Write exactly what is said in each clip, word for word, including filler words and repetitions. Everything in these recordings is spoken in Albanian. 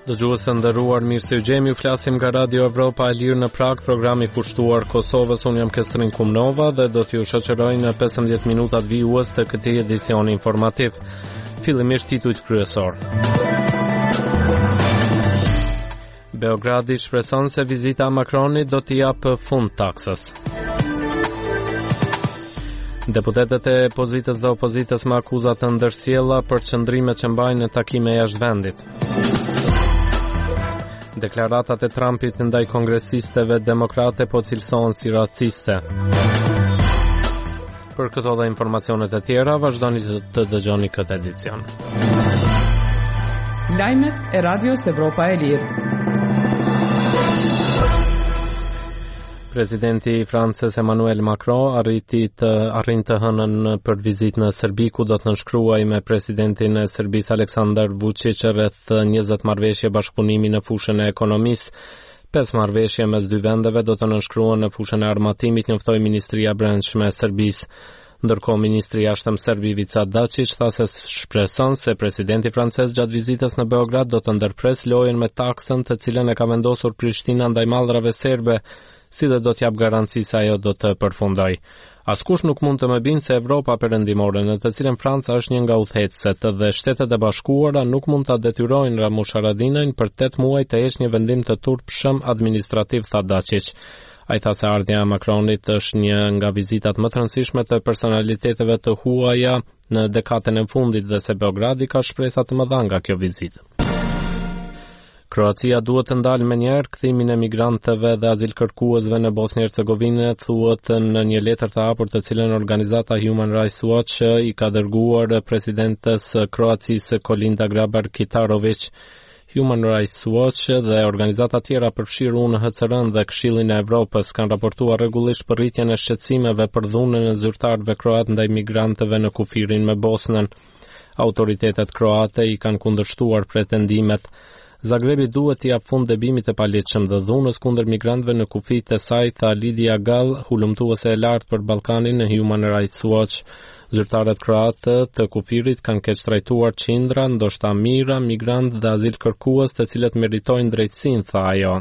Dëgjues të nderuar, mirë se u gjemi, ju flasim nga Radio Evropa e Lirë në Prag, programi kushtuar Kosovës. Unë jam Kestrin Kumnova dhe do t'ju shoqëroj në pesëmbëdhjetë minutat vijues të këtij edicioni informativ. Fillimisht titujt kryesor. Beogradi shpreson se vizita e Macronit do t'i japë fund taksës. Deputetët e pozitës dhe opozitës me akuza të ndërsjella për çndrimet që mbajnë në takime jashtë vendit. Deklaratat e Trumpit ndaj kongresistëve demokrate po cilësohen si raciste. Për këto dhe informacionet e tjera, vazhdoni të, të dëgjoni këtë edicion. Lajmet e Radios Evropa e Lirë. Presidenti i Francës Emmanuel Macron arriti të arrin të hënën për vizitë në Serbi, ku do të nënshkruaj me presidentin e Serbisë Aleksandar Vučić rreth njëzet marrëveshje bashkëpunimi në fushën e ekonomisë. Pesë marrëveshje mes dy vendeve do të nënshkruhen në fushën e armatimit, njoftoi Ministria e Brendshme e Serbisë. Ndërkohë, ministri i jashtëm serb Ivica Dačić tha se shpreson se presidenti francez gjatë vizitës në Beograd do të ndërpres lojën me taksën të cilën e ka vendosur Prishtina ndaj mallrave serbe, si dhe do t'jap garanci se ajo do të përfundoj. Askush nuk mund të më binë se Evropa perëndimore, në të cilën Franca është një nga udhëheqësit, dhe Shtetet e Bashkuara nuk mund ta detyrojnë Ramush Haradinajn për tetë muaj të heqë një vendim të turpshëm administrativ, tha Dačić. Ai tha se ardhja e Macronit është një nga vizitat më të rëndësishme të personaliteteve të huaja në dekadën e fundit dhe se Beogradi ka shpresa të mëdha nga kjo vizitë. Kroacia duhet të ndalë menjëherë kthimin e migrantëve dhe azilkërkuesve në Bosnjë Hercegovinë, thuhet në një letër të hapur të cilën organizata Human Rights Watch i ka dërguar presidentes Kroacisë Kolinda Grabar-Kitarović. Human Rights Watch dhe organizata tjera përfshirë U N H C R-n dhe Këshillin e Evropës kanë raportuar rregullisht për rritjen e shqetësimeve për dhunën e zyrtarëve kroat ndaj migrantëve në kufirin me Bosnën. Autoritetet kroate i kanë kundërshtuar pretendimet. Zagrebi duhet t'i jap fund dëbimit të paligjshëm dhe dhunës kundër migrantëve në kufijtë e saj, tha Lidia Gall, hulumtuese e lartë për Ballkanin në Human Rights Watch. Zyrtarët kroatë të kufirit kanë keq trajtuar qindra, ndoshta mijëra migrantë dhe azilkërkues të cilët meritojnë drejtësinë, tha ajo.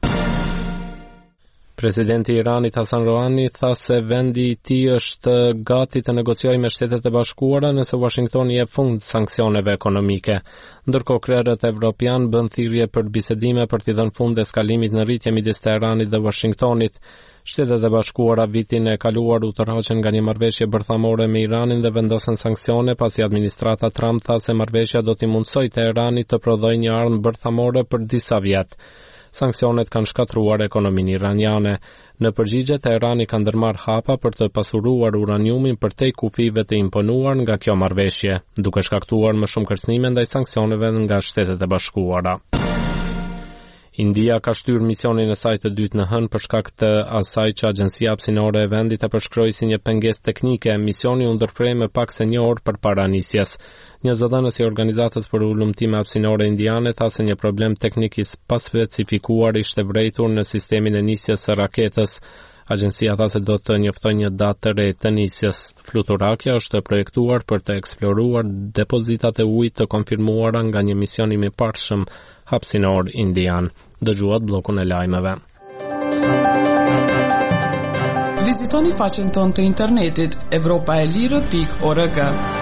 Presidenti i Iranit Hasan Rouhani tha se vendi i tij është gati të negociojë me Shtetet e Bashkuara nëse Washingtoni jep fund sanksioneve ekonomike. Ndërkohë, krerët evropian bën thirrje për bisedime për t'i dhënë fund eskalimit në rritje midis Teheranit dhe Washingtonit. Shtetet e Bashkuara vitin e kaluar u tërhoqën nga një marrëveshje bërthamore me Iranin dhe vendosën sanksione pasi administrata Trump tha se marrëveshja do t'i mundsojë Teheranit të prodhojë një armë bërthamore për disa vjet. Sanksionet kanë shkatruar ekonominë iraniane. Në përgjigje, Teherani ka ndërmarrë hapa për të pasuruar uraniumin përtej kufive të imponuar nga kjo marrëveshje, duke shkaktuar më shumë kërcënime ndaj sanksioneve nga Shtetet e Bashkuara. India ka shtyrë misionin e saj të dytë në hënë për shkak të asaj që Agjencia Hapësinore e vendit e përshkroi si një pengesë teknike. Misioni u ndërprej më pak se një orë përpara nisjes. Një zëdhënës i organizatës për ulëmtime hapësinore indiane tha se një problem teknik i paspecifikuar ishte vërejtur në sistemin e nisjes së raketës. Agjencia tha se do të njoftojë një datë të re të nisjes. Fluturakja është projektuar për të eksploruar depozitat e ujit të konfirmuara nga një mision i mirëparshëm hapësinor indian. Dëgjuat bllokun e lajmeve. Vizitoni faqen tonë të internetit evropa e lirë pikë org.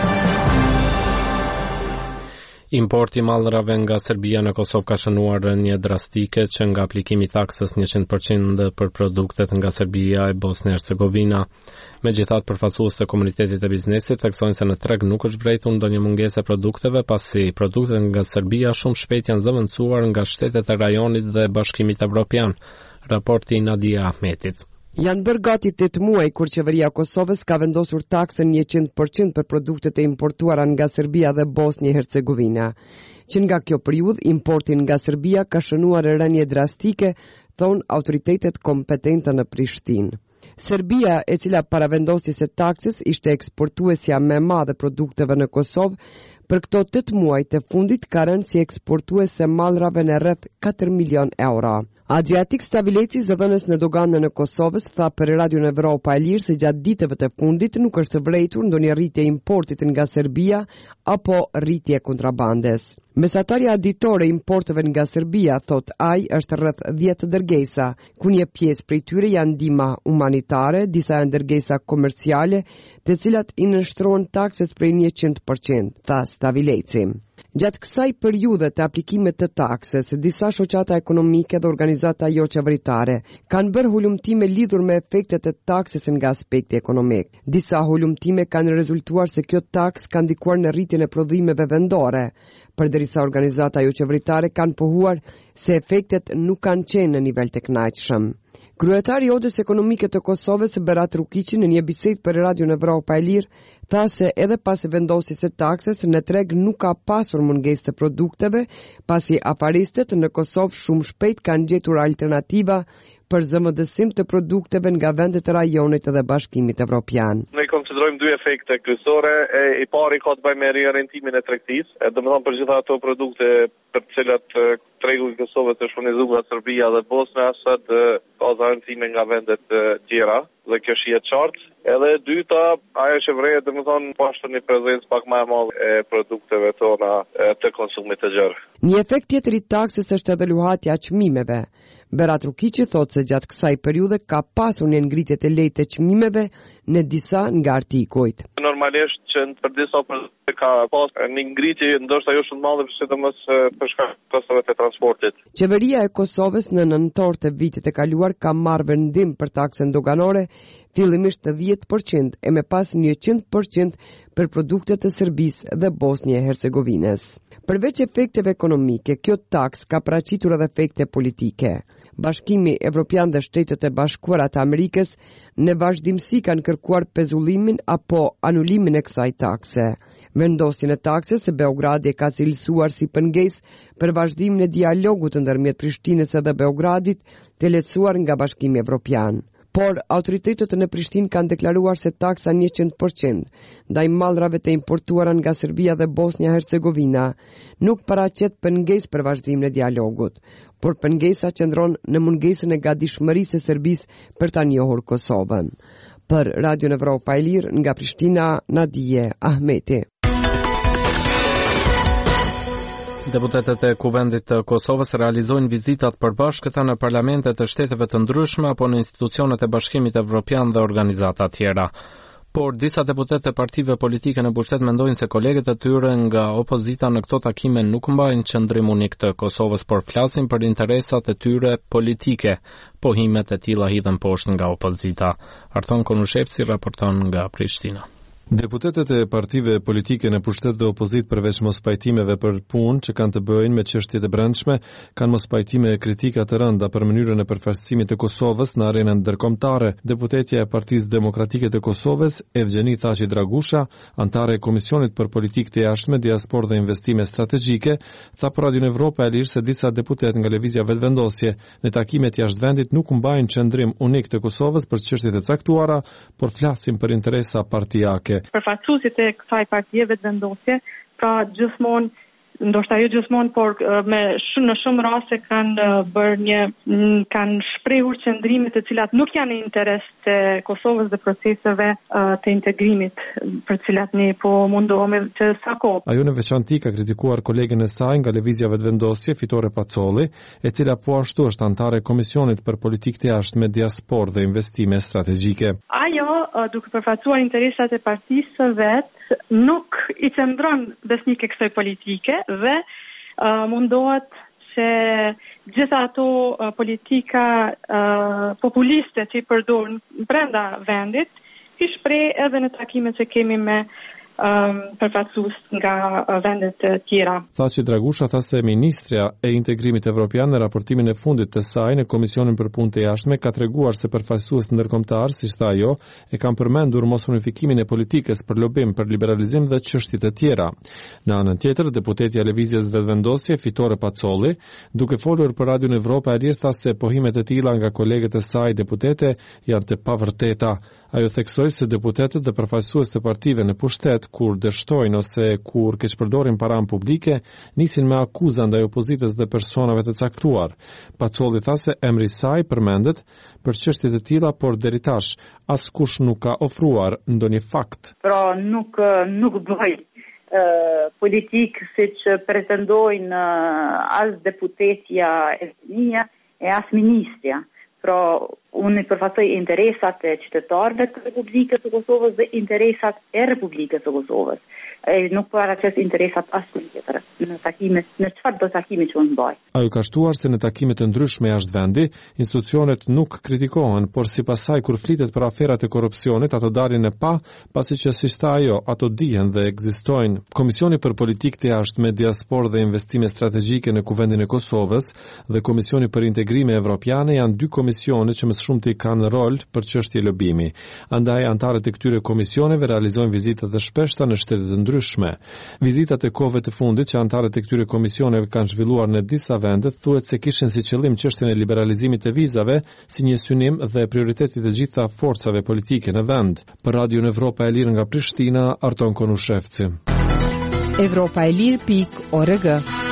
Importi i mallrave nga Serbia në Kosovë ka shënuar rënje drastike që nga aplikimi i taksës njëqind përqind për produktet nga Serbia e Bosnjë Hercegovina. Megjithatë, përfaqësues të komunitetit të biznesit theksojnë se në treg nuk është vërejtur ndonjë mungesë e produkteve, pasi produktet nga Serbia shumë shpejt janë zëvendësuar nga shtetet e rajonit dhe Bashkimit Evropian. Raporti Nadia Ahmetit. Janë bërë gati tetë muaj kur qeveria e Kosovës ka vendosur taksën njëqind përqind për produktet e importuara nga Serbia dhe Bosnjë Hercegovina. Që nga kjo periudhë importin nga Serbia ka shënuar rënje drastike, thon autoritetet kompetente në Prishtinë. Serbia, e cila para vendosjes së taksës ishte eksportuesja më e madhe produkteve në Kosovë, Për këto tetë muaj të fundit ka rënë si eksportuese mallrave në rreth katër milion euro. Adriatik Stavileci, zëdhënës në doganën e Kosovës, tha për Radion Evropa e Lirë se gjatë ditëve të fundit nuk është vërejtur ndonjë rritje importit nga Serbia apo rritje kontrabandes. Mesatarja aditore importeve nga Serbia, thot ai, është rreth dhjetë dërgesa, ku një pjesë prej tyre janë ndihma humanitare, disa janë dërgesa komerciale, të cilat i nënshtrohen takses prej njëqind përqind, tha Stavileci. Gjatë kësaj periudhe të aplikimit të takses, disa shoqata ekonomike dhe organizata jo qeveritare kanë bërë hulumtime lidhur me efektet e takses nga aspekti ekonomik. Disa hulumtime kanë rezultuar se kjo taks ka ndikuar në rritjen e prodhimeve vendore, përderisa organizata jo qeveritare kanë pohuar se efektet nuk kanë qenë në nivel të kënaqshëm. Kryetari i Odës Ekonomike të Kosovës, Berat Rukiqi, në një bisedë për Radion Evropa e Lirë, tha se edhe pas vendosjes së takses në treg nuk ka pasur mungesë të produkteve, pasi afaristët në Kosovë shumë shpejt kanë gjetur alternativa për zëmëdësim të produkteve nga vendet e rajonit dhe Bashkimit Evropian. Ne konsiderojmë dy efekte kryesore. E, I pari ka të bëjë me riorientimin e tregtisë, domethënë për gjitha ato produkte për të cilat tregu i Kosovës është furnizuar nga Serbia dhe Bosna, sot ka riorientime nga vendet tjera dhe kjo shihet qartë. Edhe e dyta, ajo që vrej, domethënë pashtë një prezencë pak më e madhe e produkteve tona të konsumit të gjerë. Një efekt tjetër i taksës është edhe luhatja e çmimeve. Berat Rukiqi thot se gjatë kësaj periudhe ka pasur një ngritje të lejtë të çmimeve në disa nga artikujt. Normalisht që për disa produkte ka pas një ngritje ndoshta jo shumë të madhe, sidomos për shkak të kostave të transportit. Qeveria e Kosovës në nëntor të vitit të kaluar ka marrë vendim për taksën doganore, fillimisht të dhjetë përqind e më pas njëqind përqind për produktet e Serbisë dhe Bosnjë e Hercegovinës. Përveç efekteve ekonomike, kjo taks ka paraqitur edhe efekte politike. Bashkimi Evropian dhe Shtetet e Bashkuara të Amerikës në vazhdimsi kanë kërkuar pezullimin apo anulimin e kësaj takse. Vendosjen e takses së Beogradi e ka cilësuar si pengesë për vazhdimin e dialogut ndërmjet Prishtinës dhe Beogradit, të lehtësuar nga Bashkimi Evropian. Por autoritetet në Prishtinë kanë deklaruar se taksa njëqind përqind ndaj mallrave të importuara nga Serbia dhe Bosnia Hercegovina nuk paraqet pengesë për vazhdimin e dialogut, por pengesa qëndron në mungesën e gatishmërisë së Serbisë për ta njohur Kosovën. Për Radion Evropa e Lirë nga Prishtina, Nadije Ahmeti. Deputetët e Kuvendit të Kosovës realizojnë vizitat përbashkëta në parlamentet të shteteve të ndryshme apo në institucionet e Bashkimit Evropian dhe organizata tjera. Por disa deputetë e partive politike në pushtet mendojnë se kolegët e tyre nga opozita në këto takime nuk mbajnë qëndrim unik të Kosovës, por flasin për interesat e tyre politike. Pohimet e tilla hidhen poshtë nga opozita. Arton Konushevci raporton nga Prishtina. Deputetët e partive politike në pushtet dhe opozit përveç mos pajtimeve për punë që kanë të bëjnë me çështjet e brendshme, kanë mos pajtime e kritika të rënda për mënyrën e përfaqësimit të Kosovës në arenën ndërkombëtare. Deputetja e Partisë Demokratike të Kosovës, Evgjeni Thaçi Dragusha, antare e Komisionit për Politikë të Jashtme, Diasporë dhe Investime Strategjike, tha për Radion Evropa e Lirë se disa deputet nga lëvizja vetvendosje në takimet jashtë vendit nuk mbajnë qëndrim unik të Kosovës për çështjet e caktuara, por flasin për interesa partijake. Përfaqësuesit e kësaj partie vetvendosje, pra gjithmonë, ndoshta jo gjithmonë, por me shumë në shumë raste kanë bërë një kanë shprehur qëndrime të cilat nuk janë në interes të Kosovës dhe proceseve të integrimit për të cilat ne po mundohemi të sa kohë. Ajo në veçanti ka kritikuar kolegen e saj nga lëvizja vetvendosje, Fitore Pacolli, e cila po ashtu është antare e Komisionit për Politikë të Jashtme, Diasporë dhe Investime Strategjike. Ajo, duke përfaqësuar interesat e partisë së vet, nuk i qëndron besnike kësaj politike dhe uh, mundohet se gjitha ato uh, politika uh, populiste që i përdorin brenda vendit, i shpreh edhe në takimet që kemi me um, përfaqësues nga uh, vendet uh, tjera. Thaçi Dragusha tha se ministrja e integrimit evropian në raportimin e fundit të saj në Komisionin për Punë të Jashtme ka treguar se përfaqësues ndërkombëtar, si tha ajo, e kanë përmendur mos unifikimin e politikës për lobim për liberalizim dhe çështje të tjera. Në anën tjetër, deputetja e Lëvizjes Vetvendosje, Fitore Pacolli, duke folur për Radion Evropa e Lirë, tha se pohimet e tilla nga kolegët e saj deputete janë të pavërteta. Ajo theksoi se deputetët dhe përfaqësues të partive në pushtet kur dështojnë ose kur keqpërdorin paranë publike, nisin me akuza ndaj opozitës dhe personave të caktuar. Pacolli tha se emri i saj përmendet për çështje të tilla, por deri tash askush nuk ka ofruar ndonjë fakt. Pra nuk nuk bëj politik siç pretendojnë as deputetja e fëmija e as ministrja. Pra unë përfaqësoj interesat e qytetarëve të Republikës së Kosovës dhe interesat e Republikës së Kosovës. E nuk paraqes interesat asnjë tjetër në takimet, në çfarë do takimi që unë bëj. Ajo ka shtuar se në takime të ndryshme jashtë vendi, institucionet nuk kritikohen, por sipas saj kur flitet për aferat e korrupsionit, ato dalin e pa, pasi që si tha ajo, ato dihen dhe ekzistojnë. Komisioni për politikë të jashtme, diasporë dhe investime strategjike në Kuvendin e Kosovës dhe Komisioni për Integrime Evropiane janë dy komisione që më së shumti kanë rol për çështje lobimi. Andaj antarët e këtyre komisioneve realizojnë vizita të shpeshta në shtete të ndryshme. Vizitat e kohëve të fundit që antarët e këtyre komisioneve kanë zhvilluar në disa vende thuhet se kishin si qëllim çështjen e liberalizimit të vizave si një synim dhe prioriteti të gjitha forcave politike në vend. Për Radio Evropa e Lirë nga Prishtina, Arton Konushevci. Evropa e Lirë pikë org.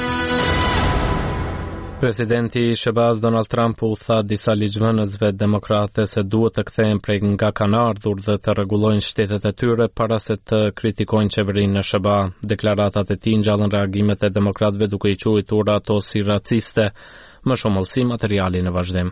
Presidenti i S B A-s Donald Trump u tha disa ligjvënësve demokrate se duhet të kthehen prej nga kanë ardhur dhe të rregullojnë shtetet e tyre para se të kritikojnë qeverinë në S B A. Deklaratat e tij ngjallën reagimet e demokratëve duke i quajtur ato si raciste. Më shumë llësi materiali në vazhdim.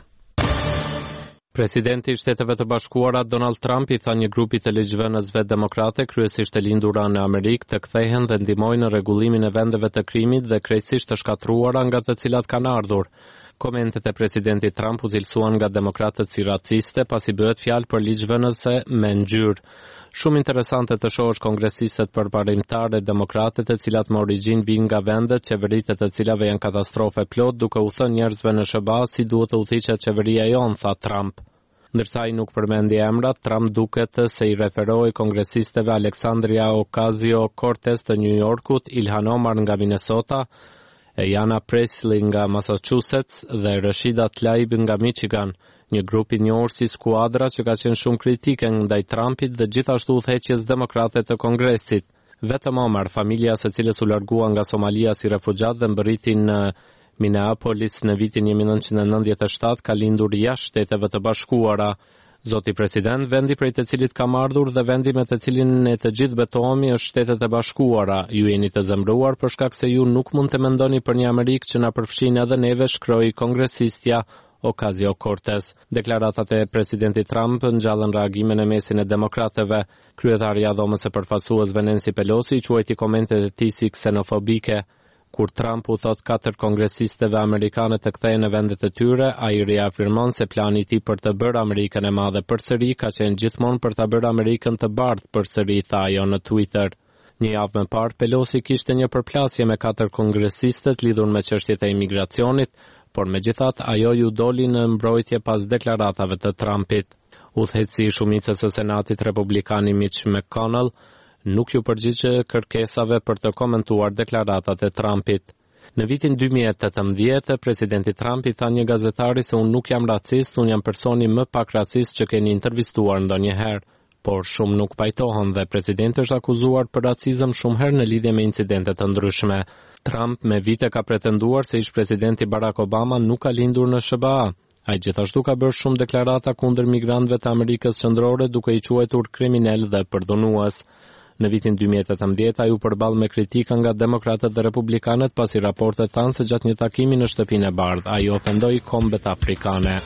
Presidenti i Shteteve të Bashkuara Donald Trump i tha një grupi të ligjvënësve demokrate kryesisht të lindura në Amerikë të kthehen dhe ndihmojnë në rregullimin e vendeve të krimit dhe krejtësisht të shkatruara nga të cilat kanë ardhur. Komentet e presidentit Trump u cilësuan nga demokratët si raciste, pasi bëhet fjalë për ligjvënëse me ngjyrë. Shumë interesante të shohësh kongresistët përparimtarë demokratë të cilat me origjinë vijnë nga vendet qeveritë të cilave janë katastrofe plot, duke u thënë njerëzve në S B A si duhet të udhëhiqet qeveria jon, tha Trump. Ndërsa ai nuk përmendi emrat, Trump duket se i referoi kongresistëve Alexandria Ocasio-Cortez të New Yorkut, Ilhan Omar nga Minnesota, Ayanna Pressley nga Massachusetts dhe Rashida Tlaib nga Michigan, një grup i njohur si skuadra që ka qenë shumë kritike ndaj Trumpit dhe gjithashtu udhëheqjes demokrate të Kongresit. Vetëm Omar, familja së cilës u largua nga Somalia si refugjat dhe mbërriti në Minneapolis në vitin nineteen ninety-seven, ka lindur jashtë Shteteve të Bashkuara. Zoti president, vendi prej të cilit kam ardhur dhe vendi me të cilin ne të gjithë betohemi është Shtetet e Bashkuara. Ju jeni të zemëruar për shkak se ju nuk mund të mendoni për një Amerikë që na përfshin edhe neve, shkroi kongresistja Ocasio-Cortez. Deklaratat e presidentit Trump ngjallën reagime në mesin e demokratëve. Kryetaria e dhomës së përfaqësuesve Nancy Pelosi quajti komentet e tij si ksenofobike. Kur Trump u thot katër kongresistëve amerikanë të kthehen në vendet e tyre, ai riafirmon se plani i tij për të bërë Amerikën e madhe përsëri ka qenë gjithmonë për ta bërë Amerikën të bardhë përsëri, tha ajo në Twitter. Një javë më parë, Pelosi kishte një përplasje me katër kongresistët lidhur me çështjet e imigracionit, por megjithatë ajo ju doli në mbrojtje pas deklaratave të Trumpit. Udhëheqësi i shumicës së Senatit republikani Mitch McConnell nuk ju përgjigjë kërkesave për të komentuar deklaratat e Trumpit. Në vitin two thousand eighteen, presidenti Trump i tha një gazetari se unë nuk jam racist, unë jam personi më pak racist që keni intervistuar ndonjëherë, por shumë nuk pajtohen dhe presidenti është akuzuar për racizëm shumë herë në lidhje me incidente të ndryshme. Trump me vite ka pretenduar se ish presidenti Barack Obama nuk ka lindur në S B A. Ai gjithashtu ka bërë shumë deklarata kundër migrantëve të Amerikës Qendrore duke i quajtur kriminal dhe përdhunues. Në vitin two thousand eighteen ai u përball me kritika nga demokratët dhe republikanët pasi raportet thanë se gjatë një takimi në Shtëpinë e Bardhë ai ofendoi kombet afrikane.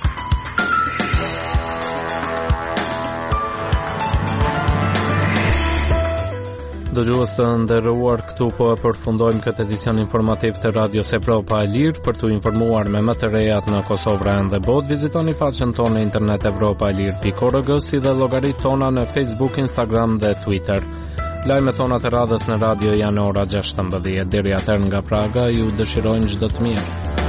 Dëgjues të nderuar, këtu po e përfundojmë këtë edicion informativ të Radios Evropa e Lirë. Për t'u informuar me më të rejat në Kosovë dhe botë, vizitoni faqen tonë në internet evropa e lirë pikë org, si dhe llogaritë tona në Facebook, Instagram dhe Twitter. Lajmet tona të radhës në radio janë ora gjashtëmbëdhjetë. Deri atëherë nga Praga ju dëshirojmë çdo të mirë.